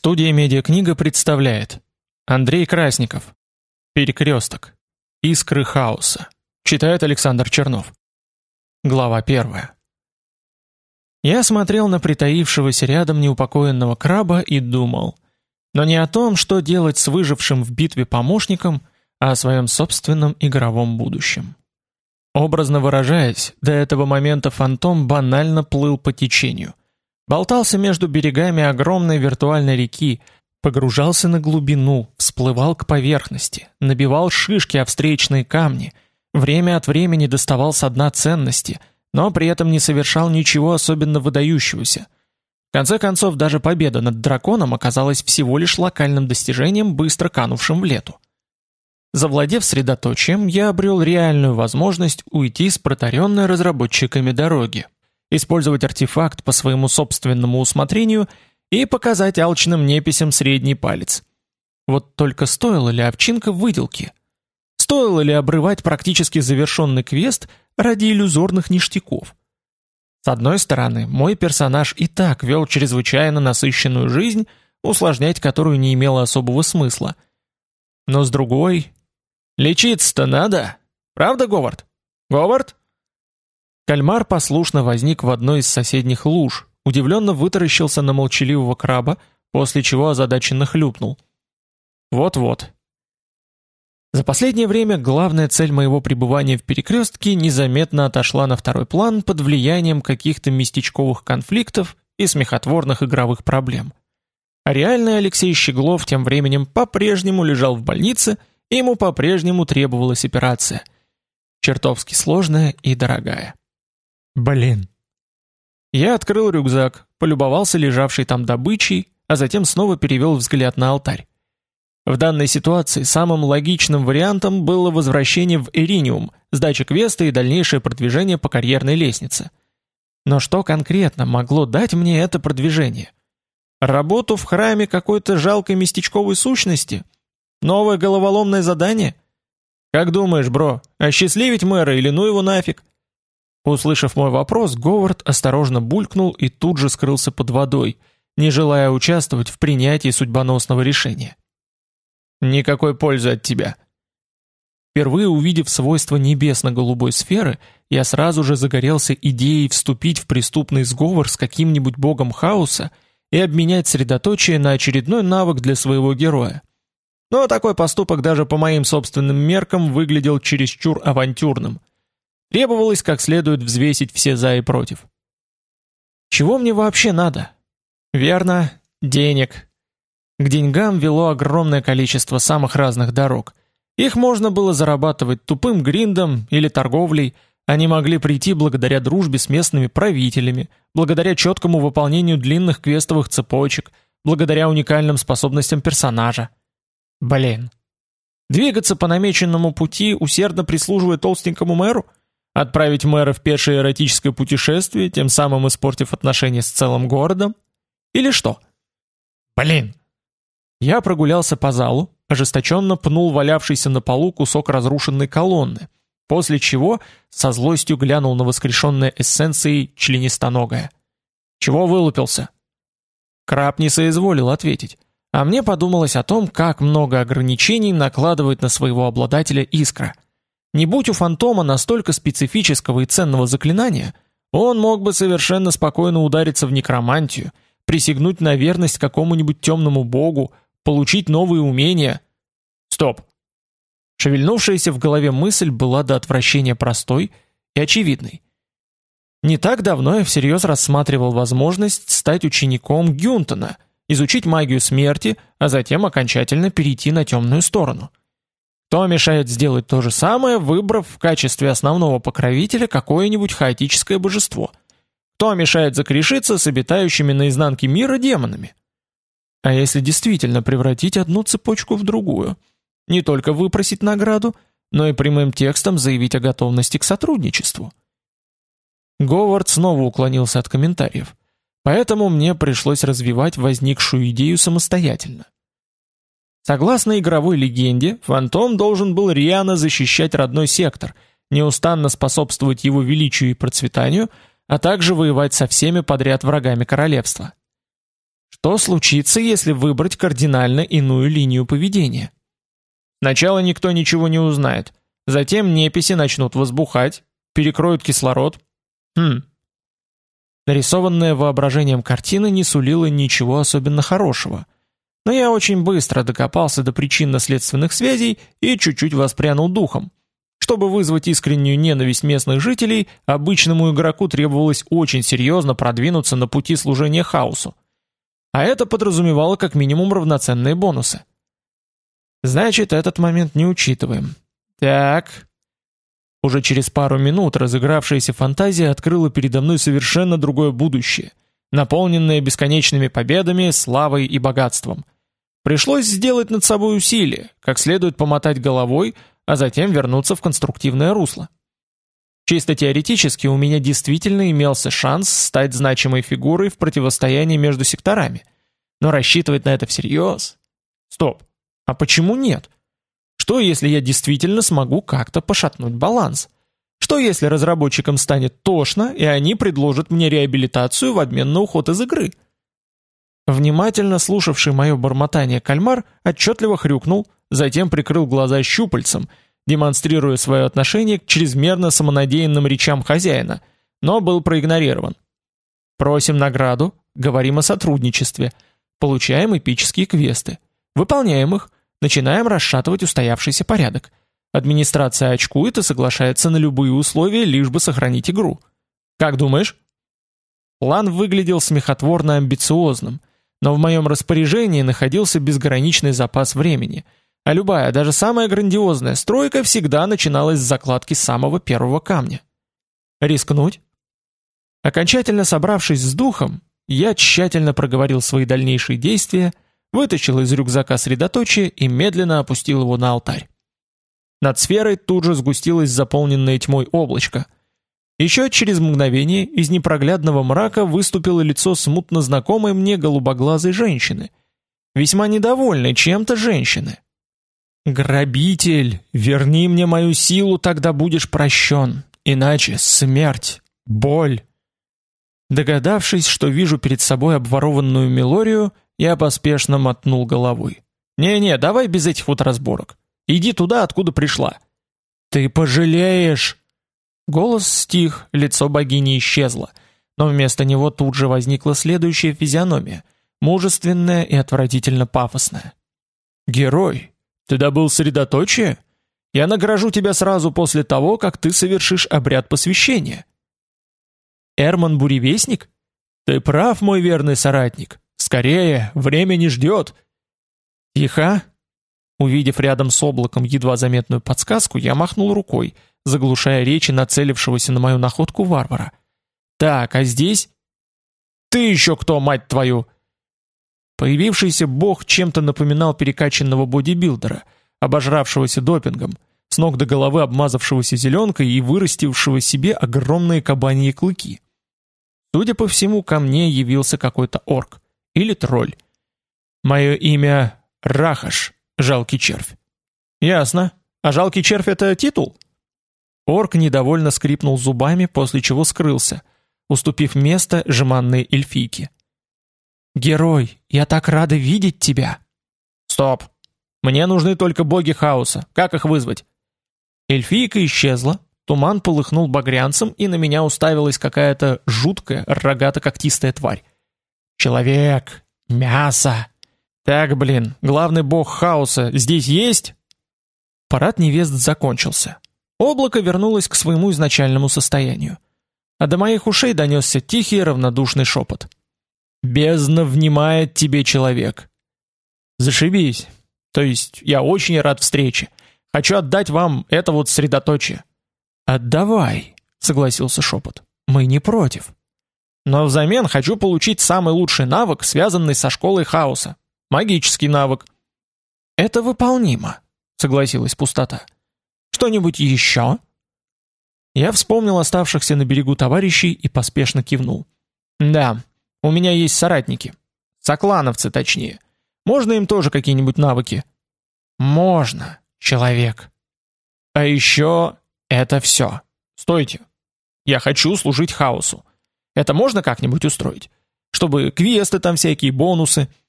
Студия «Медиакнига» представляет Андрей Красников. Перекресток. Искры хаоса. Читает Александр Чернов. Глава 1. Я смотрел на притаившегося рядом неупокоенного краба и думал, но не о том, что делать с выжившим в битве помощником, а о своем собственном игровом будущем. Образно выражаясь, до этого момента фантом банально плыл по течению. Болтался между берегами огромной виртуальной реки, погружался на глубину, всплывал к поверхности, набивал шишки о встречные камни, время от времени доставал со дна ценности, но при этом не совершал ничего особенно выдающегося. В конце концов, даже победа над драконом оказалась всего лишь локальным достижением, быстро канувшим в лету. Завладев средоточием, я обрел реальную возможность уйти с протаренной разработчиками дороги, использовать артефакт по своему собственному усмотрению и показать алчным неписям средний палец. Вот только стоила ли овчинка выделки? Стоило ли обрывать практически завершенный квест ради иллюзорных ништяков? С одной стороны, мой персонаж и так вел чрезвычайно насыщенную жизнь, усложнять которую не имело особого смысла. Но с другой... Лечиться-то надо! Правда, Говард? Говард? Кальмар послушно возник в одной из соседних луж, удивленно вытаращился на молчаливого краба, после чего озадаченно хлюпнул. Вот-вот. За последнее время главная цель моего пребывания в перекрестке незаметно отошла на второй план под влиянием каких-то местечковых конфликтов и смехотворных игровых проблем. А реальный Алексей Щеглов тем временем по-прежнему лежал в больнице, и ему по-прежнему требовалась операция. Чертовски сложная и дорогая. Блин. Я открыл рюкзак, полюбовался лежавшей там добычей, а затем снова перевел взгляд на алтарь. В данной ситуации самым логичным вариантом было возвращение в Ириниум, сдача квеста и дальнейшее продвижение по карьерной лестнице. Но что конкретно могло дать мне это продвижение? Работу в храме какой-то жалкой местечковой сущности? Новое головоломное задание? Как думаешь, бро, осчастливить мэра или ну его нафиг? Услышав мой вопрос, Говард осторожно булькнул и тут же скрылся под водой, не желая участвовать в принятии судьбоносного решения. Никакой пользы от тебя. Впервые увидев свойства небесно-голубой сферы, я сразу же загорелся идеей вступить в преступный сговор с каким-нибудь богом хаоса и обменять средоточие на очередной навык для своего героя. Но такой поступок даже по моим собственным меркам выглядел чересчур авантюрным. Требовалось как следует взвесить все за и против. Чего мне вообще надо? Верно, денег. К деньгам вело огромное количество самых разных дорог. Их можно было зарабатывать тупым гриндом или торговлей, они могли прийти благодаря дружбе с местными правителями, благодаря четкому выполнению длинных квестовых цепочек, благодаря уникальным способностям персонажа. Блин. Двигаться по намеченному пути, усердно прислуживая толстенькому мэру? Отправить мэра в пешее эротическое путешествие, тем самым испортив отношения с целым городом? Или что? Блин. Я прогулялся по залу, ожесточенно пнул валявшийся на полу кусок разрушенной колонны, после чего со злостью глянул на воскрешенное эссенцией членистоногое. Чего вылупился? Краб не соизволил ответить, а мне подумалось о том, как много ограничений накладывает на своего обладателя искра. Не будь у фантома настолько специфического и ценного заклинания, он мог бы совершенно спокойно удариться в некромантию, присягнуть на верность какому-нибудь темному богу, получить новые умения. Стоп. Шевельнувшаяся в голове мысль была до отвращения простой и очевидной. Не так давно я всерьез рассматривал возможность стать учеником Гюнтона, изучить магию смерти, а затем окончательно перейти на темную сторону. Кто мешает сделать то же самое, выбрав в качестве основного покровителя какое-нибудь хаотическое божество? Кто мешает закрешиться с обитающими на изнанке мира демонами? А если действительно превратить одну цепочку в другую? Не только выпросить награду, но и прямым текстом заявить о готовности к сотрудничеству. Говард снова уклонился от комментариев, поэтому мне пришлось развивать возникшую идею самостоятельно. Согласно игровой легенде, фантом должен был рьяно защищать родной сектор, неустанно способствовать его величию и процветанию, а также воевать со всеми подряд врагами королевства. Что случится, если выбрать кардинально иную линию поведения? Сначала никто ничего не узнает. Затем неписи начнут возбухать, перекроют кислород. Нарисованная воображением картина не сулила ничего особенно хорошего. Но я очень быстро докопался до причинно-следственных связей и чуть-чуть воспрянул духом. Чтобы вызвать искреннюю ненависть местных жителей, обычному игроку требовалось очень серьезно продвинуться на пути служения хаосу. А это подразумевало как минимум равноценные бонусы. Значит, этот момент не учитываем. Так. Уже через пару минут разыгравшаяся фантазия открыла передо мной совершенно другое будущее, наполненное бесконечными победами, славой и богатством. Пришлось сделать над собой усилие, как следует помотать головой, а затем вернуться в конструктивное русло. Чисто теоретически у меня действительно имелся шанс стать значимой фигурой в противостоянии между секторами. Но рассчитывать на это всерьез? Стоп, а почему нет? Что если я действительно смогу как-то пошатнуть баланс? Что если разработчикам станет тошно, и они предложат мне реабилитацию в обмен на уход из игры? Внимательно слушавший мое бормотание кальмар отчетливо хрюкнул, затем прикрыл глаза щупальцем, демонстрируя свое отношение к чрезмерно самонадеянным речам хозяина, но был проигнорирован. Просим награду, говорим о сотрудничестве, получаем эпические квесты, выполняем их, начинаем расшатывать устоявшийся порядок. Администрация очкует и соглашается на любые условия, лишь бы сохранить игру. Как думаешь? План выглядел смехотворно амбициозным, но в моем распоряжении находился безграничный запас времени, а любая, даже самая грандиозная стройка всегда начиналась с закладки самого первого камня. Рискнуть? Окончательно собравшись с духом, я тщательно проговорил свои дальнейшие действия, вытащил из рюкзака средоточие и медленно опустил его на алтарь. Над сферой тут же сгустилось заполненное тьмой облачко. Еще через мгновение из непроглядного мрака выступило лицо смутно знакомой мне голубоглазой женщины, весьма недовольной чем-то женщины. «Грабитель, верни мне мою силу, тогда будешь прощен, иначе смерть, боль». Догадавшись, что вижу перед собой обворованную Милорию, я поспешно мотнул головой. «Не-не, давай без этих вот разборок. Иди туда, откуда пришла». «Ты пожалеешь!» Голос стих, лицо богини исчезло, но вместо него тут же возникла следующая физиономия, мужественная и отвратительно пафосная. «Герой, ты добыл средоточие? Я награжу тебя сразу после того, как ты совершишь обряд посвящения». «Эрман Буревестник? Ты прав, мой верный соратник. Скорее, время не ждет». «Тихо!» Увидев рядом с облаком едва заметную подсказку, я махнул рукой, заглушая речи нацелившегося на мою находку варвара. «Так, а здесь...» «Ты еще кто, мать твою?» Появившийся бог чем-то напоминал перекачанного бодибилдера, обожравшегося допингом, с ног до головы обмазавшегося зеленкой и вырастившего себе огромные кабаньи клыки. Судя по всему, ко мне явился какой-то орк или тролль. Мое имя Рахаш, жалкий червь. Ясно. А жалкий червь — это титул? Орк недовольно скрипнул зубами, после чего скрылся, уступив место жеманной эльфийке. «Герой, я так рада видеть тебя!» «Стоп! Мне нужны только боги хаоса. Как их вызвать?» Эльфийка исчезла, туман полыхнул багрянцем, и на меня уставилась какая-то жуткая рогато-когтистая тварь. «Человек! Мясо!» «Так, блин, главный бог хаоса здесь есть?» Парад невест закончился. Облако вернулось к своему изначальному состоянию. А до моих ушей донесся тихий равнодушный шепот. «Бездна внимает тебе, человек!» «Зашибись! То есть я очень рад встрече. Хочу отдать вам это вот средоточие». «Отдавай», — согласился шепот. «Мы не против. Но взамен хочу получить самый лучший навык, связанный со школой хаоса. Магический навык». «Это выполнимо», — согласилась пустота. «Что-нибудь еще?» Я вспомнил оставшихся на берегу товарищей и поспешно кивнул. «Да, у меня есть соратники. Соклановцы, точнее. Можно им тоже какие-нибудь навыки?» «Можно, человек. А еще это все. Стойте. Я хочу служить хаосу. Это можно как-нибудь устроить? Чтобы квесты там всякие, бонусы.